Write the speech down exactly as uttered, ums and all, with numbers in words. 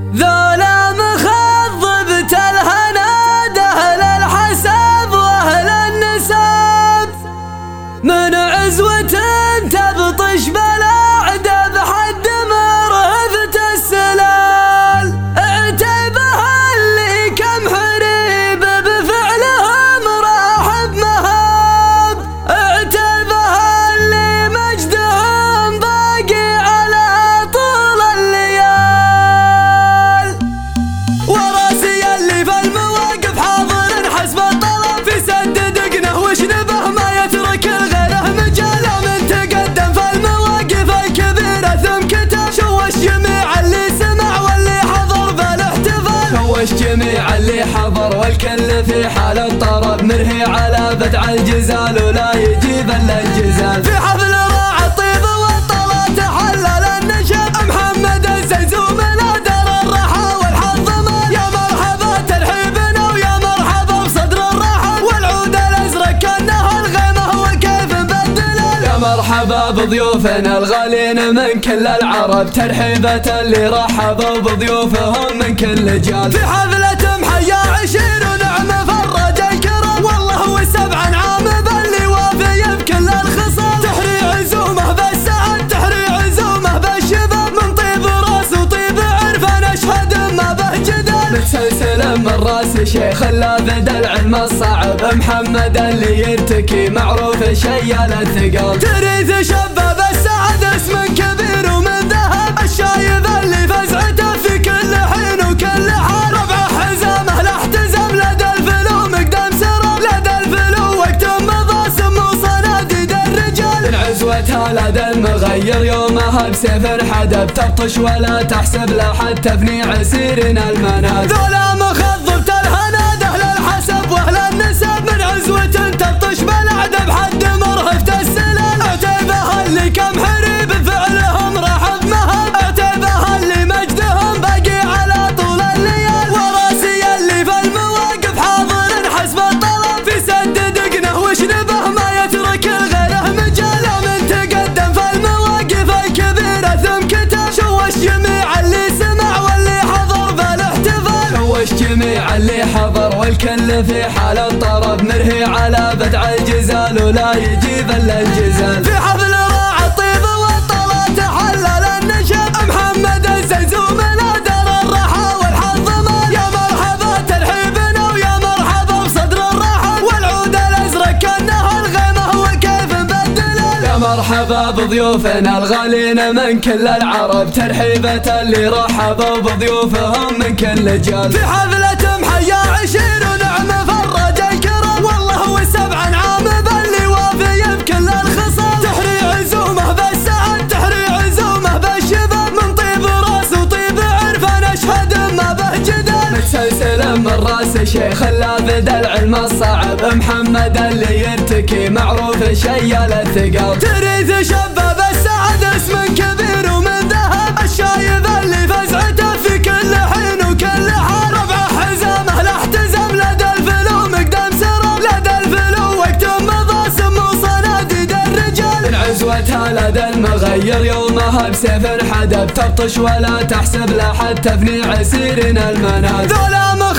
ذولا مخضبة الهناد أهل الحسب وأهل النسب، من عزوة تبطش بالأعدى بحد مرهفة السلال، اعتبها اللي كم حريب بفعلهم راح بمهاب، اعتبها اللي مجدهم باقي على طول الليال، وراسي اللي في المواقف حاضر حسب الطلب في سد دقنه وشنبه ما يترك الغيره مجاله، من تقدم في المواقف الكبيرة ثم كتب شوش جميع اللي سمع واللي حضر بالاحتفال، شوش جميع اللي حضر والكل في حال الطرب مرهي على بدع الجزال ولا يجيب الا الجزال، في حفل راعى الطيب والطلات تحلل النشب محمد الزيزوم لا دار الرحى والحظ مال، يا مرحبا ترحيبنا ويا مرحبا بصدر الرحى والعود الازرق كانه الغيمه وكيف مبدلال، يا مرحبا بضيوفنا الغالين من كل العرب ترحيبة اللي رحبوا بضيوفهم من كل جال، في حفلة محيا عشير ونعمة فرج الكرم والله وسبع عام باللي وافي بكل الخصال، تحري عزومه بالسعد تحري عزومه بالشباب، من طيب راس وطيب عرفان اشهد ما به جدال، متسلسل من راس شيخ اللافد العلم الصعب محمد اللي يرتكي معروف شيال الثقال، تريث شباب السعد اسم كبير ومن ذهب الشايب اللي فزعته في كل حين وكل حال، ربع حزامه لاحتزم لدى الفلو مقدم سرى لدى الفلو وقت مضى سمو صناديد الرجال، من عزوتها لدى المغير يومها بسيف حدب تبطش ولا تحسب لحد تفني عسيرنا المنال، ذولا مخضبة الهناد أهل الحسب وأهل النسب، من عزوة تبطش بالأعدى بحد مرهفة السلال، اعتبها اللي كم حريب بفعلهم راح بمهب، اعتبها اللي مجدهم باقي على طول الليال، وراسي اللي في المواقف حاضر حسب الطلب في سد دقنه وشنبه ما يترك الغيره مجاله، من تقدم في المواقف الكبيرة ثم كتب شوش جميع اللي سمع واللي حضر بالاحتفال، شوش جميع اللي حضر والكل في حال الطرب مرهي على بدع الجزال ولا يجيب الا الجزال، في حفل راعى الطيب والطلات تحلل النشب محمد الزيزوم لا دار الرحى والحظ مال، يا مرحبا ترحيبنا ويا مرحبا بصدر الرحى والعود الازرق كانه الغيمه وكيف مبدلال، يا مرحبا بضيوفنا الغالين من كل العرب ترحيبة اللي رحبوا بضيوفهم من كل جال، في حفلة محيا عشير ونعمة فرج الكرم والله وسبع عام باللي وافي بكل الخصال، تحري عزومه بالسعد تحري عزومه بالشباب، من طيب راس وطيب عرفان اشهد ما به جدال، متسلسل من راس شيخ اللافد العلم الصعب محمد اللي يرتكي معروف شيال الثقال، تريث شباب السعد اسم كبير ومن ذهب الشايب اللي فزعته في كل حين وكل حال، ربع حزامه لاحتزم لدى الفلو مقدم سرى لدى الفلو وقت مضى سمو صناديد الرجال، من عزوتها لدى المغير يومها بسيف حدب تبطش ولا تحسب لحد تفني عسيرنا المنال، ذولا